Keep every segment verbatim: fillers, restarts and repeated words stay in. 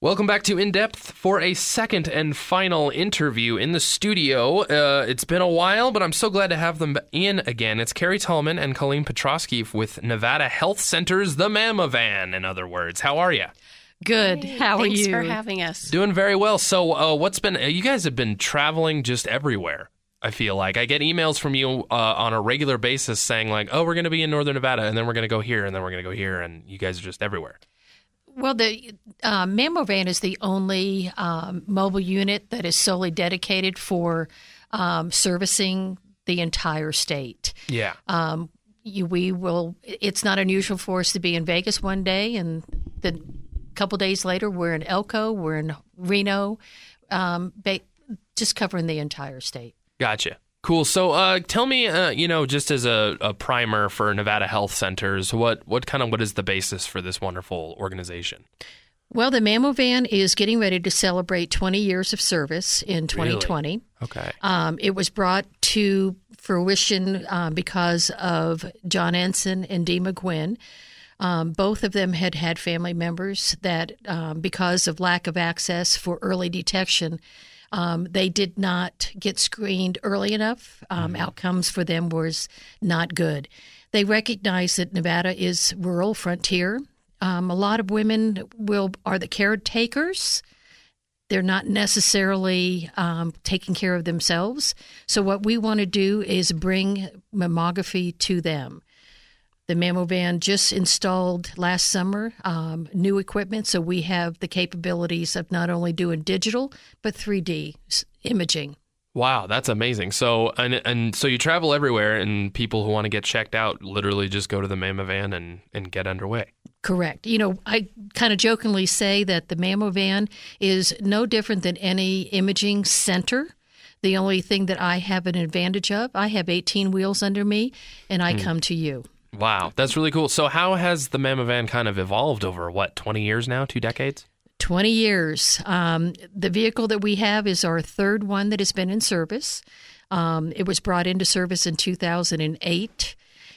Welcome back to In Depth for a second and final interview in the studio. Uh, it's been a while, but I'm so glad to have them in again. It's Carrie Tallman and Colleen Petrosky with Nevada Health Center's The Mama Van, in other words. How are you? Good. Hey, How are thanks you? Thanks for having us. Doing very well. So uh, what's been, uh, you guys have been traveling just everywhere, I feel like. I get emails from you uh, on a regular basis saying like, oh, we're going to be in Northern Nevada, and then we're going to go here, and then we're going to go here, and you guys are just everywhere. Well, the uh, Mammo Van is the only um, mobile unit that is solely dedicated for um, servicing the entire state. Yeah. Um, you, we will. It's not unusual for us to be in Vegas one day, and the couple days later we're in Elko, we're in Reno, um, ba- just covering the entire state. Gotcha. Cool. So uh, tell me, uh, you know, just as a, a primer for Nevada Health Centers, what, what kind of what is the basis for this wonderful organization? Well, the Mammo Van is getting ready to celebrate twenty years of service in twenty twenty. Really? Okay. Um, it was brought to fruition um, because of John Ensign and Dee McGuinn. Um, both of them had had family members that, um, because of lack of access for early detection, Um, they did not get screened early enough. Um, mm-hmm. Outcomes for them was not good. They recognize that Nevada is rural frontier. Um, a lot of women will are the caretakers. They're not necessarily um, taking care of themselves. So what we want to do is bring mammography to them. The Mammo Van just installed last summer um, new equipment, so we have the capabilities of not only doing digital but three D imaging. Wow, that's amazing. So and and so you travel everywhere, and people who want to get checked out literally just go to the Mammo Van and, and get underway. Correct. You know, I kind of jokingly say that the Mammo Van is no different than any imaging center. The only thing that I have an advantage of, I have eighteen wheels under me, and I mm. come to you. Wow, that's really cool. So how has the Mammo Van kind of evolved over, what, twenty years now, two decades? twenty years. Um, the vehicle that we have is our third one that has been in service. Um, it was brought into service in two thousand eight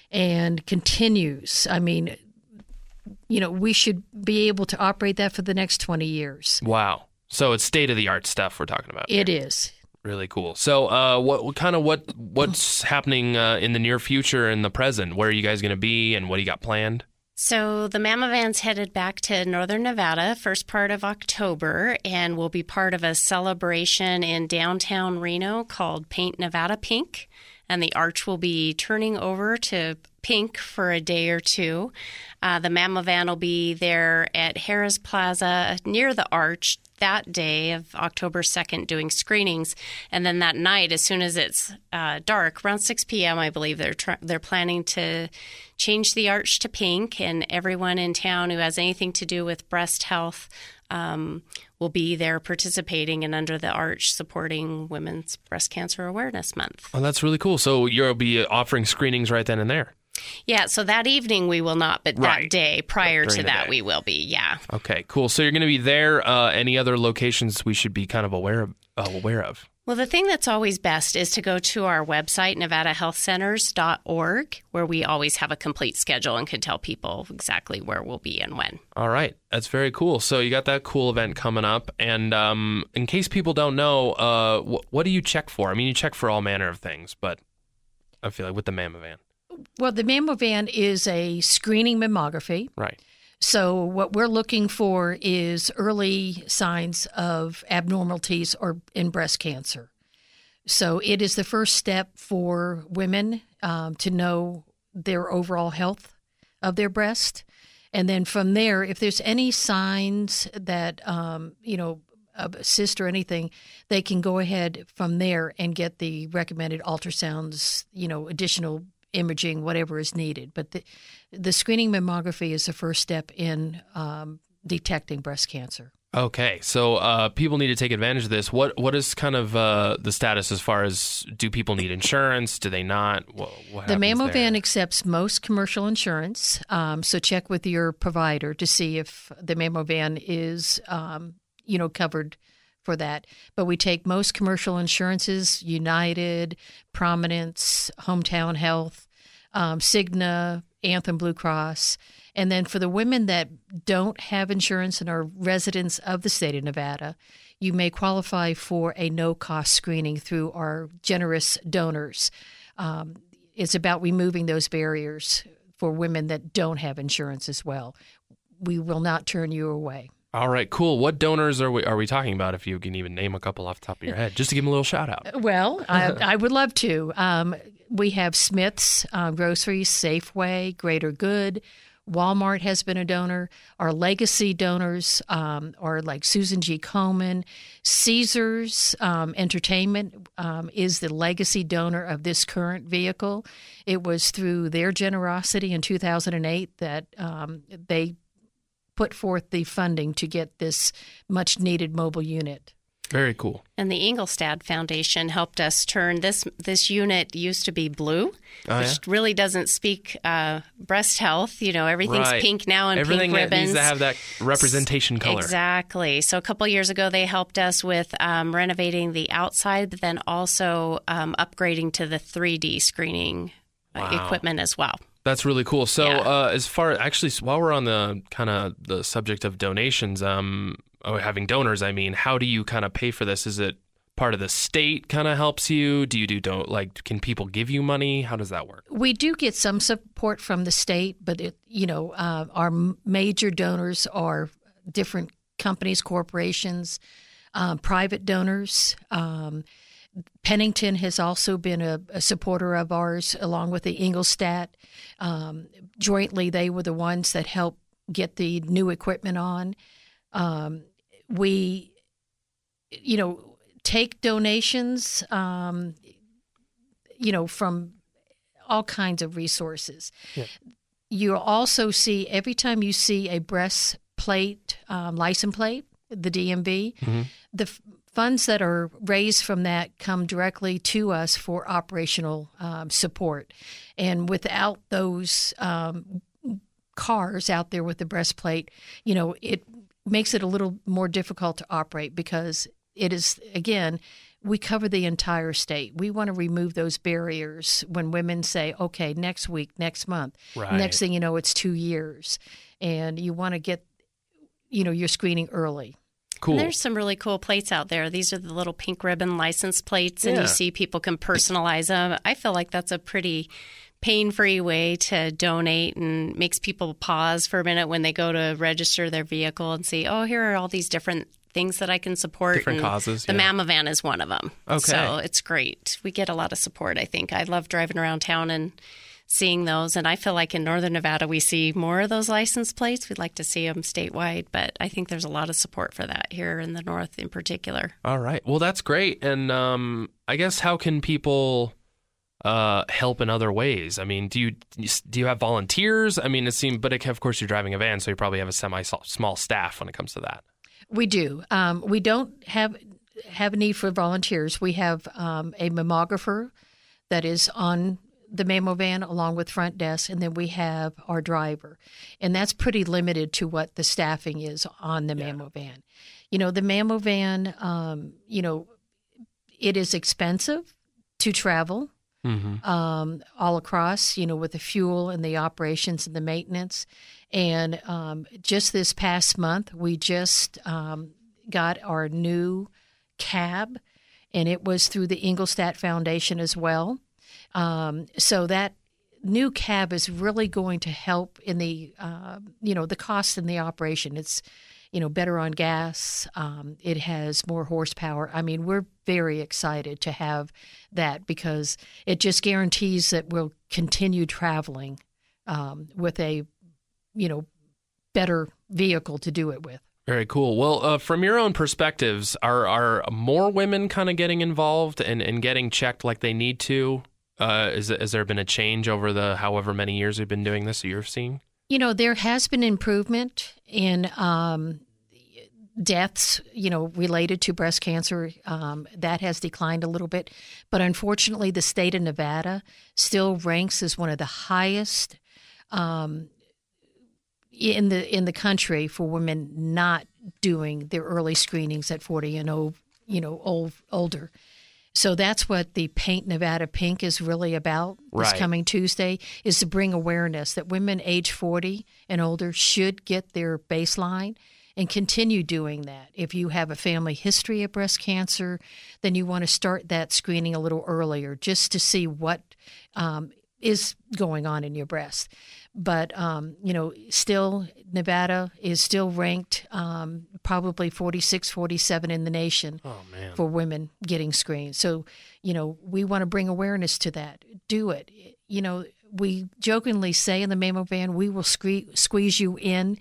and continues. I mean, you know, we should be able to operate that for the next twenty years. Wow. So it's state-of-the-art stuff we're talking about. It here. is. Really cool. So, uh, what, what kind of what what's happening uh, in the near future and the present? Where are you guys going to be, and what do you got planned? So the Mammo Van's headed back to Northern Nevada first part of October, and will be part of a celebration in downtown Reno called Paint Nevada Pink. And the arch will be turning over to pink for a day or two. Uh, the Mammo Van will be there at Harrah's Plaza near the arch that day of October second doing screenings. And then that night, as soon as it's uh, dark, around six p.m., I believe they're tr- they're planning to change the arch to pink, and everyone in town who has anything to do with breast health um, will be there participating and under the arch supporting Women's Breast Cancer Awareness Month. Oh, that's really cool. So you'll be offering screenings right then and there. Yeah, so that evening we will not, but right. that day prior During to that day. we will be, yeah. Okay, cool. So you're going to be there. Uh, any other locations we should be kind of aware of? Uh, aware of? Well, the thing that's always best is to go to our website, nevada health centers dot org, where we always have a complete schedule and can tell people exactly where we'll be and when. All right. That's very cool. So you got that cool event coming up. And um, in case people don't know, uh, wh- what do you check for? I mean, you check for all manner of things, but I feel like with the Mammo Van. Well, the Mammo Van is a screening mammography. Right. So what we're looking for is early signs of abnormalities or in breast cancer. So it is the first step for women um, to know their overall health of their breast. And then from there, if there's any signs that, um, you know, of a cyst or anything, they can go ahead from there and get the recommended ultrasounds, you know, additional imaging, whatever is needed. But the, the screening mammography is the first step in um, detecting breast cancer. Okay, so uh, people need to take advantage of this. What What is kind of uh, the status as far as, do people need insurance? Do they not? What, what the Mammo there? Van accepts most commercial insurance, um, so check with your provider to see if the Mammo Van is, um, you know, covered for that. But we take most commercial insurances: United, Prominence, Hometown Health, um, Cigna, Anthem Blue Cross. And then for the women that don't have insurance and are residents of the state of Nevada, you may qualify for a no-cost screening through our generous donors. Um, it's about removing those barriers for women that don't have insurance as well. We will not turn you away. All right, cool. What donors are we are we talking about, if you can even name a couple off the top of your head, just to give them a little shout out? Well, I, I would love to. Um, we have Smith's uh, Groceries, Safeway, Greater Good. Walmart has been a donor. Our legacy donors um, are like Susan G. Komen. Caesars um, Entertainment um, is the legacy donor of this current vehicle. It was through their generosity in two thousand eight that um, they put forth the funding to get this much-needed mobile unit. Very cool. And the Engelstad Foundation helped us turn this this unit used to be blue, oh, which yeah? really doesn't speak uh, breast health. You know, everything's right. pink now and Everything pink ribbons. needs to have that representation color. Exactly. So a couple years ago, they helped us with um, renovating the outside, but then also um, upgrading to the three D screening uh, Wow. equipment as well. That's really cool. So, Yeah. uh, as far actually, while we're on the kind of the subject of donations, um, oh, having donors, I mean, how do you kind of pay for this? Is it part of the state kind of helps you? Do you do don't like? Can people give you money? How does that work? We do get some support from the state, but it, you know, uh, our m- major donors are different companies, corporations, um, private donors. Um, Pennington has also been a, a supporter of ours, along with the Engelstad. Um, jointly, they were the ones that helped get the new equipment on. Um, we, you know, take donations, um, you know, from all kinds of resources. Yeah. You also see, every time you see a breastplate, um, license plate, the D M V, Mm-hmm. the f- funds that are raised from that come directly to us for operational um, support. And without those um, cars out there with the breastplate, you know, it makes it a little more difficult to operate because it is, again, we cover the entire state. We want to remove those barriers when women say, okay, next week, next month. Right. Next thing you know, it's two years. And you want to get, you know, your screening early. Cool. And there's some really cool plates out there. These are the little pink ribbon license plates, and Yeah. you see people can personalize them. I feel like that's a pretty pain-free way to donate and makes people pause for a minute when they go to register their vehicle and see, oh, here are all these different things that I can support. Different and causes, The yeah. Mama Van is one of them. Okay. So it's great. We get a lot of support, I think. I love driving around town and seeing those. And I feel like in Northern Nevada, we see more of those license plates. We'd like to see them statewide, but I think there's a lot of support for that here in the North in particular. All right. Well, that's great. And um, I guess how can people uh, help in other ways? I mean, do you do you have volunteers? I mean, it seems, but it, of course you're driving a van, so you probably have a semi small staff when it comes to that. We do. Um, we don't have have a need for volunteers. We have um, a mammographer that is on the mammo van along with front desk, and then we have our driver. And that's pretty limited to what the staffing is on the yeah. mammo van. You know, the mammo van, um, you know, it is expensive to travel mm-hmm. um, all across, you know, with the fuel and the operations and the maintenance. And um, just this past month, we just um, got our new cab, and it was through the Engelstad Foundation as well. Um, so that new cab is really going to help in the, uh, you know, the cost in the operation. It's, you know, better on gas. Um, it has more horsepower. I mean, we're very excited to have that because it just guarantees that we'll continue traveling um, with a, you know, better vehicle to do it with. Very cool. Well, uh, from your own perspectives, are are more women kind of getting involved and, and getting checked like they need to? Uh, is, has there been a change over the however many years we've been doing this that you're seeing? You know, there has been improvement in um, deaths, you know, related to breast cancer. Um, that has declined a little bit. But unfortunately, the state of Nevada still ranks as one of the highest um, in the in the country for women not doing their early screenings at forty and oh, you know, old, older. So that's what the Paint Nevada Pink is really about this Right. coming Tuesday, is to bring awareness that women age forty and older should get their baseline and continue doing that. If you have a family history of breast cancer, then you want to start that screening a little earlier just to see what um, is going on in your breast. But, um, you know, still, Nevada is still ranked um, probably forty-six, forty-seven in the nation Oh, man. for women getting screened. So, you know, we want to bring awareness to that. Do it. You know, we jokingly say in the Mammo Van, we will scree- squeeze you in,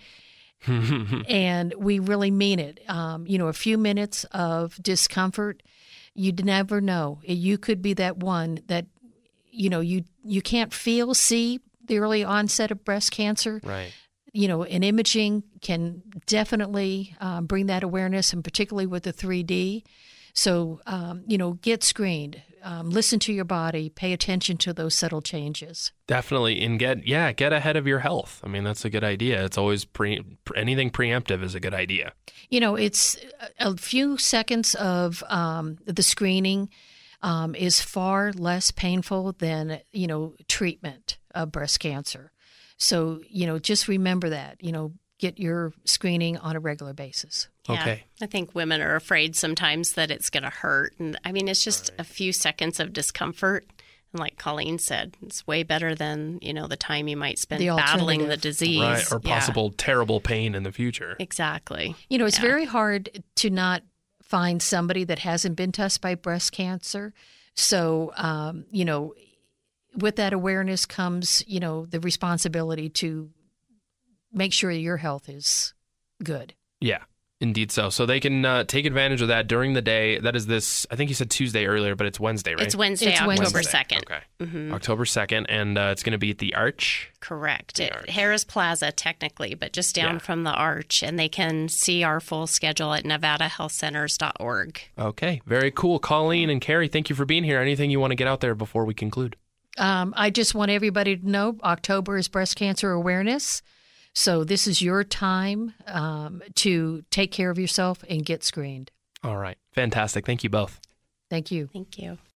and we really mean it. Um, you know, a few minutes of discomfort, you'd never know. You could be that one that, you know, you, you can't feel, see the early onset of breast cancer. Right. You know, and imaging can definitely um, bring that awareness, and particularly with the three D. So, um, you know, get screened, um, listen to your body, pay attention to those subtle changes. Definitely. And get, yeah, get ahead of your health. I mean, that's a good idea. It's always pre, anything preemptive is a good idea. You know, it's a a few seconds of um, the screening um, is far less painful than, you know, treatment of breast cancer. So, you know, just remember that, you know, get your screening on a regular basis. Yeah. Okay. I think women are afraid sometimes that it's going to hurt. And I mean, it's just a few seconds of discomfort. And like Colleen said, it's way better than, you know, the time you might spend The battling the alternative. disease. Right. Or Yeah, possible terrible pain in the future. exactly. You know, it's Yeah. very hard to not find somebody that hasn't been touched by breast cancer. So, um, you know, with that awareness comes, you know, the responsibility to make sure your health is good. Yeah, indeed so. So they can uh, take advantage of that during the day. That is this, I think you said Tuesday earlier, but it's Wednesday, right? It's Wednesday, It's October Wednesday. second. Okay. Mm-hmm. October second. And uh, it's going to be at the Arch. Correct. The At Arch. Harris Plaza, technically, but just down Yeah. from the Arch. And they can see our full schedule at nevada health centers dot org. Okay. Very cool. Colleen and Carrie, thank you for being here. Anything you want to get out there before we conclude? Um, I just want everybody to know October is Breast Cancer Awareness. So this is your time um, to take care of yourself and get screened. All right. Fantastic. Thank you both. Thank you. Thank you.